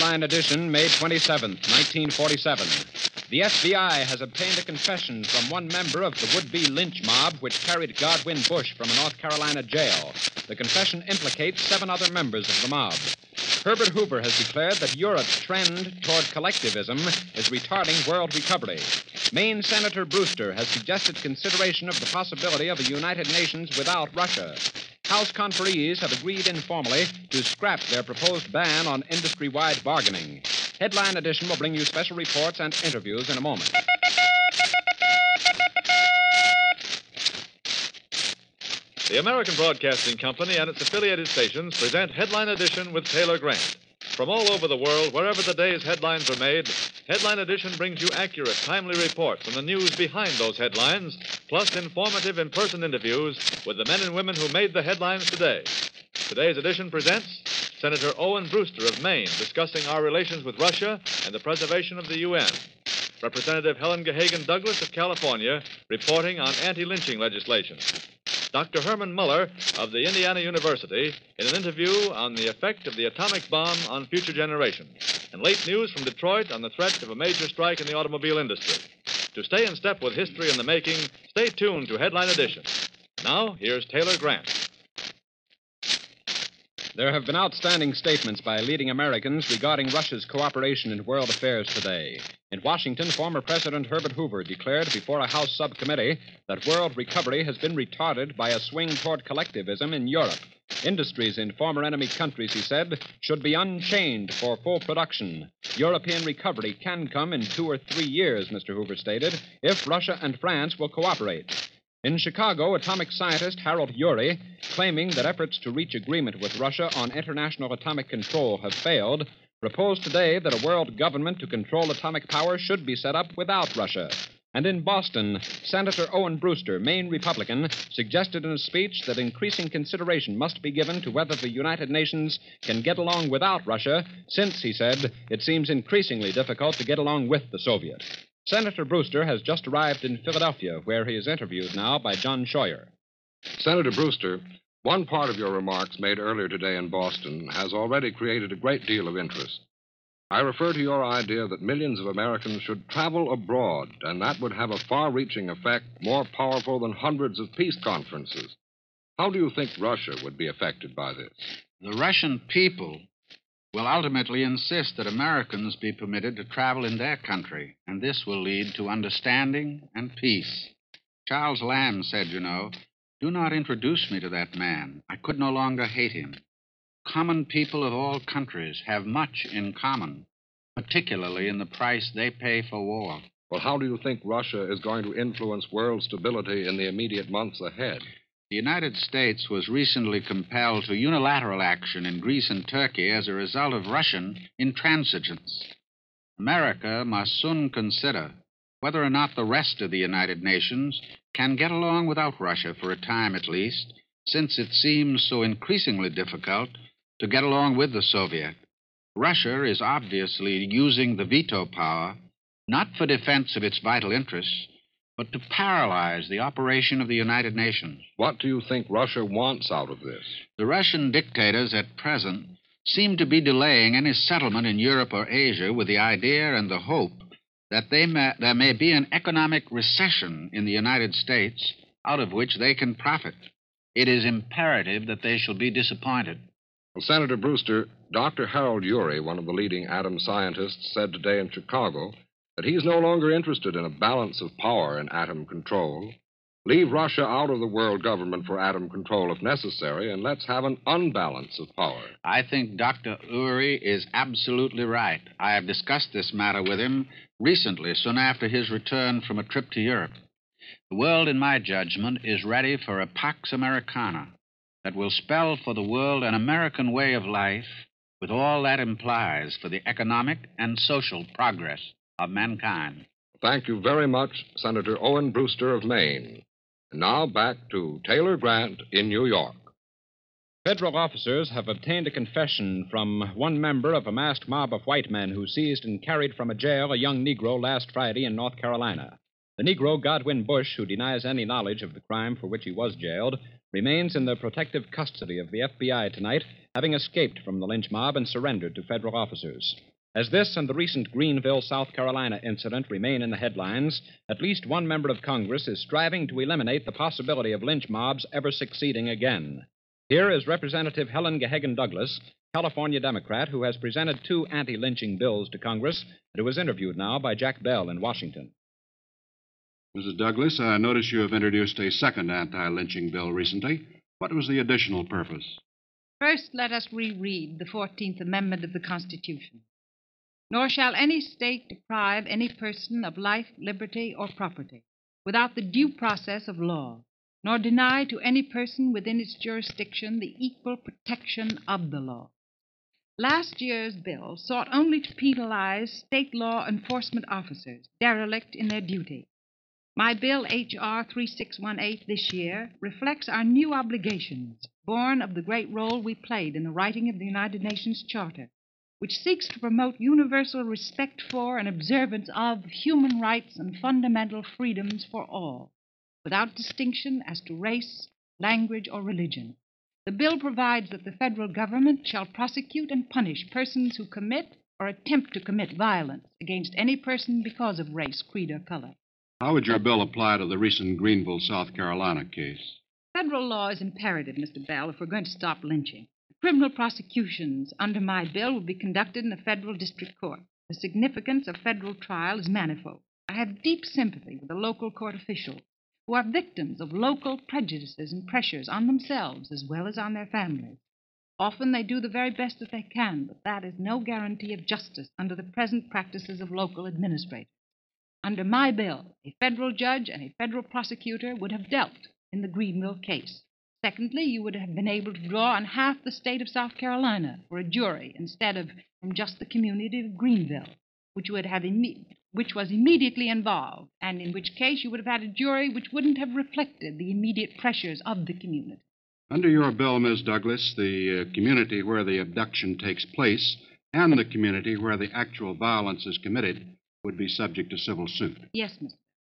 Headline edition, May 27th, 1947. The FBI has obtained a confession from one member of the would-be lynch mob which carried Godwin Bush from a North Carolina jail. The confession implicates 7 other members of the mob. Herbert Hoover has declared that Europe's trend toward collectivism is retarding world recovery. Maine Senator Brewster has suggested consideration of the possibility of a United Nations without Russia. House conferees have agreed informally to scrap their proposed ban on industry-wide bargaining. Headline edition will bring you special reports and interviews in a moment. The American Broadcasting Company and its affiliated stations present Headline Edition with Taylor Grant. From all over the world, wherever the day's headlines are made, Headline Edition brings you accurate, timely reports on the news behind those headlines, plus informative in-person interviews with the men and women who made the headlines today. Today's edition presents Senator Owen Brewster of Maine discussing our relations with Russia and the preservation of the UN. Representative Helen Gahagan Douglas of California reporting on anti-lynching legislation. Dr. Herman Muller of the Indiana University in an interview on the effect of the atomic bomb on future generations. And late news from Detroit on the threat of a major strike in the automobile industry. To stay in step with history in the making, stay tuned to Headline Edition. Now, here's Taylor Grant. There have been outstanding statements by leading Americans regarding Russia's cooperation in world affairs today. In Washington, former President Herbert Hoover declared before a House subcommittee that world recovery has been retarded by a swing toward collectivism in Europe. Industries in former enemy countries, he said, should be unchained for full production. European recovery can come in 2 or 3 years, Mr. Hoover stated, if Russia and France will cooperate. In Chicago, atomic scientist Harold Urey, claiming that efforts to reach agreement with Russia on international atomic control have failed, proposed today that a world government to control atomic power should be set up without Russia. And in Boston, Senator Owen Brewster, Maine Republican, suggested in a speech that increasing consideration must be given to whether the United Nations can get along without Russia, since, he said, it seems increasingly difficult to get along with the Soviet. Senator Brewster has just arrived in Philadelphia, where he is interviewed now by John Scheuer. Senator Brewster, one part of your remarks made earlier today in Boston has already created a great deal of interest. I refer to your idea that millions of Americans should travel abroad, and that would have a far-reaching effect more powerful than hundreds of peace conferences. How do you think Russia would be affected by this? The Russian people will ultimately insist that Americans be permitted to travel in their country, and this will lead to understanding and peace. Charles Lamb said, do not introduce me to that man. I could no longer hate him. Common people of all countries have much in common, particularly in the price they pay for war. Well, how do you think Russia is going to influence world stability in the immediate months ahead? The United States was recently compelled to unilateral action in Greece and Turkey as a result of Russian intransigence. America must soon consider whether or not the rest of the United Nations can get along without Russia for a time at least, since it seems so increasingly difficult to get along with the Soviet. Russia is obviously using the veto power not for defense of its vital interests, but to paralyze the operation of the United Nations. What do you think Russia wants out of this? The Russian dictators at present seem to be delaying any settlement in Europe or Asia with the idea and the hope that there may be an economic recession in the United States out of which they can profit. It is imperative that they shall be disappointed. Well, Senator Brewster, Dr. Harold Urey, one of the leading atom scientists, said today in Chicago that he's no longer interested in a balance of power in atom control. Leave Russia out of the world government for atom control if necessary, and let's have an unbalance of power. I think Dr. Urey is absolutely right. I have discussed this matter with him recently, soon after his return from a trip to Europe. The world, in my judgment, is ready for a Pax Americana that will spell for the world an American way of life with all that implies for the economic and social progress of mankind. Thank you very much, Senator Owen Brewster of Maine. And now back to Taylor Grant in New York. Federal officers have obtained a confession from one member of a masked mob of white men who seized and carried from a jail a young Negro last Friday in North Carolina. The Negro, Godwin Bush, who denies any knowledge of the crime for which he was jailed, remains in the protective custody of the FBI tonight, having escaped from the lynch mob and surrendered to federal officers. As this and the recent Greenville, South Carolina incident remain in the headlines, at least one member of Congress is striving to eliminate the possibility of lynch mobs ever succeeding again. Here is Representative Helen Gahagan Douglas, California Democrat, who has presented two anti-lynching bills to Congress and who is interviewed now by Jack Bell in Washington. Mrs. Douglas, I notice you have introduced a second anti-lynching bill recently. What was the additional purpose? First, let us reread the 14th Amendment of the Constitution. Nor shall any state deprive any person of life, liberty, or property without the due process of law, nor deny to any person within its jurisdiction the equal protection of the law. Last year's bill sought only to penalize state law enforcement officers derelict in their duty. My bill, H.R. 3618, this year reflects our new obligations, born of the great role we played in the writing of the United Nations Charter, which seeks to promote universal respect for and observance of human rights and fundamental freedoms for all, without distinction as to race, language, or religion. The bill provides that the federal government shall prosecute and punish persons who commit or attempt to commit violence against any person because of race, creed, or color. How would your bill apply to the recent Greenville, South Carolina case? Federal law is imperative, Mr. Bell, if we're going to stop lynching. Criminal prosecutions under my bill will be conducted in a federal district court. The significance of federal trial is manifold. I have deep sympathy with the local court officials who are victims of local prejudices and pressures on themselves as well as on their families. Often they do the very best that they can, but that is no guarantee of justice under the present practices of local administrators. Under my bill, a federal judge and a federal prosecutor would have dealt in the Greenville case. Secondly, you would have been able to draw on half the state of South Carolina for a jury instead of from just the community of Greenville, which was immediately involved, and in which case you would have had a jury which wouldn't have reflected the immediate pressures of the community. Under your bill, Ms. Douglas, the community where the abduction takes place and the community where the actual violence is committed would be subject to civil suit. Yes, Mr.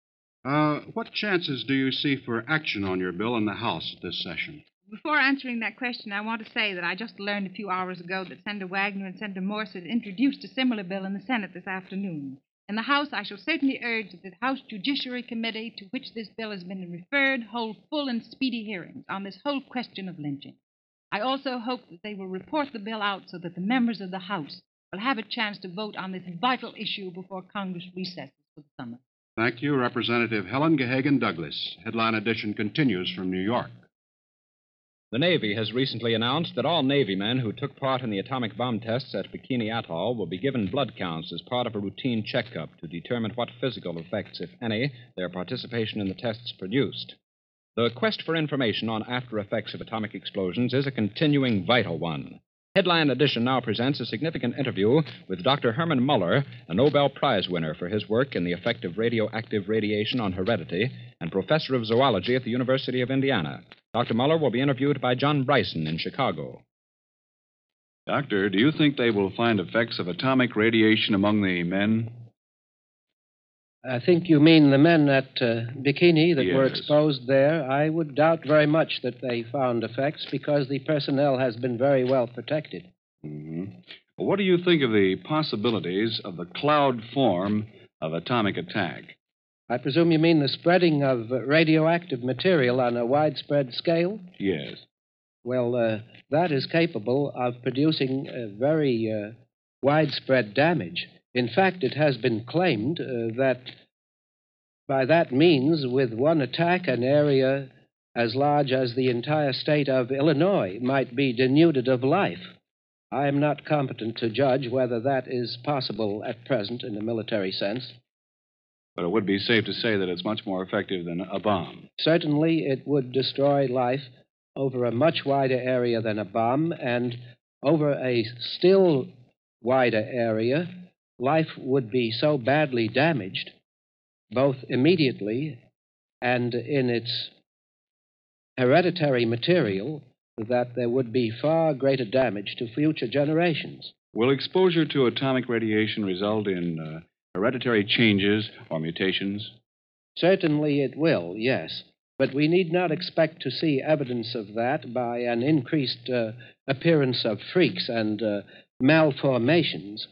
What chances do you see for action on your bill in the House at this session? Before answering that question, I want to say that I just learned a few hours ago that Senator Wagner and Senator Morse had introduced a similar bill in the Senate this afternoon. In the House, I shall certainly urge that the House Judiciary Committee, to which this bill has been referred, hold full and speedy hearings on this whole question of lynching. I also hope that they will report the bill out so that the members of the House will have a chance to vote on this vital issue before Congress recesses for the summer. Thank you, Representative Helen Gahagan Douglas. Headline edition continues from New York. The Navy has recently announced that all Navy men who took part in the atomic bomb tests at Bikini Atoll will be given blood counts as part of a routine checkup to determine what physical effects, if any, their participation in the tests produced. The quest for information on after effects of atomic explosions is a continuing vital one. Headline Edition now presents a significant interview with Dr. Herman Muller, a Nobel Prize winner for his work in the effect of radioactive radiation on heredity and professor of zoology at the University of Indiana. Dr. Muller will be interviewed by John Bryson in Chicago. Doctor, do you think they will find effects of atomic radiation among the men? I think you mean the men at Bikini that were Yes. exposed there. I would doubt very much that they found effects because the personnel has been very well protected. Mm-hmm. Well, what do you think of the possibilities of the cloud form of atomic attack? I presume you mean the spreading of radioactive material on a widespread scale? Yes. Well, that is capable of producing very widespread damage. In fact, it has been claimed that by that means, with one attack, an area as large as the entire state of Illinois might be denuded of life. I am not competent to judge whether that is possible at present in a military sense. But it would be safe to say that it's much more effective than a bomb. Certainly, it would destroy life over a much wider area than a bomb, and over a still wider area, life would be so badly damaged, both immediately and in its hereditary material, that there would be far greater damage to future generations. Will exposure to atomic radiation result in hereditary changes or mutations? Certainly it will, yes. But we need not expect to see evidence of that by an increased appearance of freaks and malformations.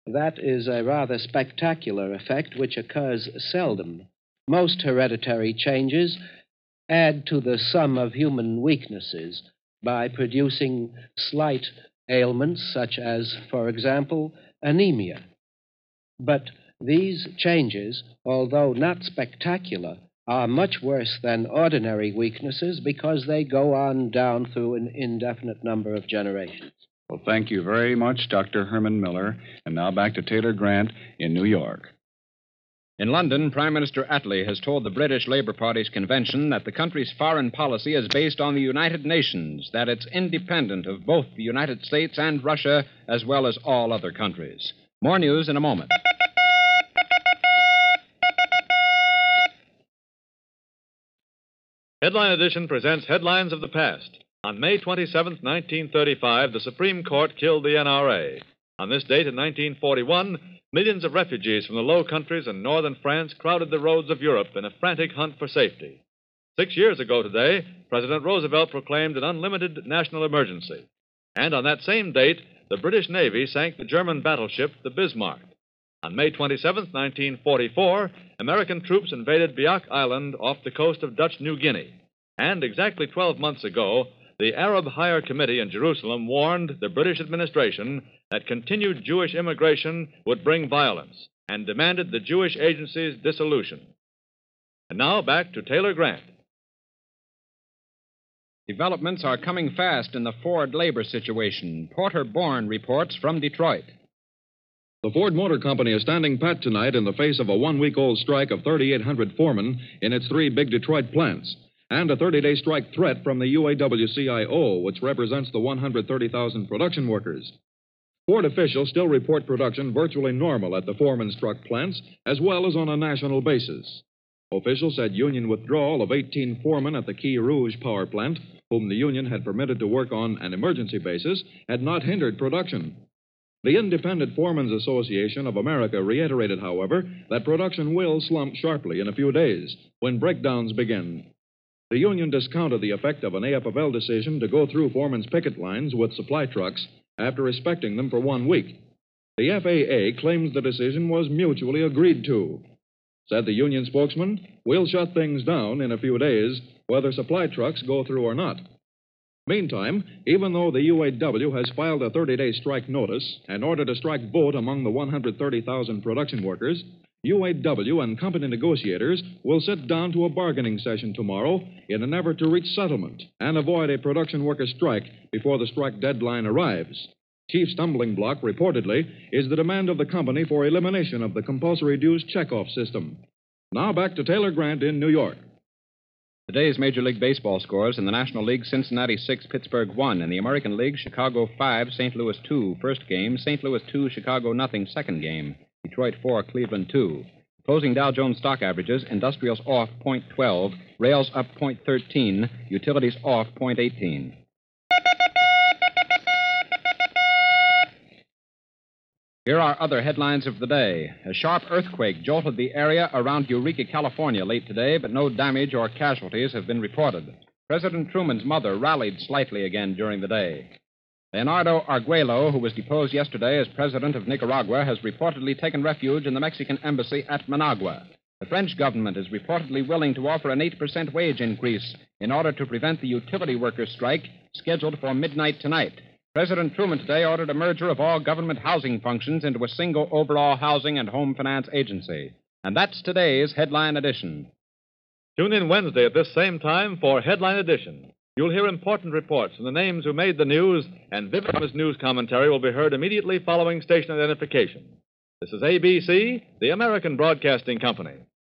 That is a rather spectacular effect which occurs seldom. Most hereditary changes add to the sum of human weaknesses by producing slight ailments such as, for example, anemia. But these changes, although not spectacular, are much worse than ordinary weaknesses because they go on down through an indefinite number of generations. Well, thank you very much, Dr. Herman Miller. And now back to Taylor Grant in New York. In London, Prime Minister Attlee has told the British Labour Party's convention that the country's foreign policy is based on the United Nations, that it's independent of both the United States and Russia, as well as all other countries. More news in a moment. Headline Edition presents Headlines of the Past. On May 27, 1935, the Supreme Court killed the NRA. On this date in 1941, millions of refugees from the Low Countries and northern France crowded the roads of Europe in a frantic hunt for safety. 6 years ago today, President Roosevelt proclaimed an unlimited national emergency. And on that same date, the British Navy sank the German battleship, the Bismarck. On May 27, 1944, American troops invaded Biak Island off the coast of Dutch New Guinea. And exactly 12 months ago, the Arab Higher Committee in Jerusalem warned the British administration that continued Jewish immigration would bring violence and demanded the Jewish Agency's dissolution. And now back to Taylor Grant. Developments are coming fast in the Ford labor situation. Porter Bourne reports from Detroit. The Ford Motor Company is standing pat tonight in the face of a one-week-old strike of 3,800 foremen in its three big Detroit plants, and a 30-day strike threat from the UAW-CIO, which represents the 130,000 production workers. Ford officials still report production virtually normal at the foreman-struck plants, as well as on a national basis. Officials said union withdrawal of 18 foremen at the Key Rouge power plant, whom the union had permitted to work on an emergency basis, had not hindered production. The Independent Foremen's Association of America reiterated, however, that production will slump sharply in a few days, when breakdowns begin. The union discounted the effect of an AFL decision to go through foremen's picket lines with supply trucks after respecting them for 1 week. The FAA claims the decision was mutually agreed to. Said the union spokesman, "We'll shut things down in a few days, whether supply trucks go through or not." Meantime, even though the UAW has filed a 30-day strike notice and ordered a strike vote among the 130,000 production workers, UAW and company negotiators will sit down to a bargaining session tomorrow in an effort to reach settlement and avoid a production worker strike before the strike deadline arrives. Chief stumbling block, reportedly, is the demand of the company for elimination of the compulsory dues checkoff system. Now back to Taylor Grant in New York. Today's Major League Baseball scores: in the National League, Cincinnati 6, Pittsburgh 1. In the American League, Chicago 5, St. Louis 2, first game. St. Louis 2, Chicago nothing, second game. Detroit 4, Cleveland 2. Closing Dow Jones stock averages: industrials off 0.12, rails up 0.13, utilities off 0.18. Here are other headlines of the day. A sharp earthquake jolted the area around Eureka, California late today, but no damage or casualties have been reported. President Truman's mother rallied slightly again during the day. Leonardo Arguello, who was deposed yesterday as president of Nicaragua, has reportedly taken refuge in the Mexican embassy at Managua. The French government is reportedly willing to offer an 8% wage increase in order to prevent the utility workers' strike scheduled for midnight tonight. President Truman today ordered a merger of all government housing functions into a single overall housing and home finance agency. And that's today's Headline Edition. Tune in Wednesday at this same time for Headline Edition. You'll hear important reports from the names who made the news, and vivid news commentary will be heard immediately following station identification. This is ABC, the American Broadcasting Company.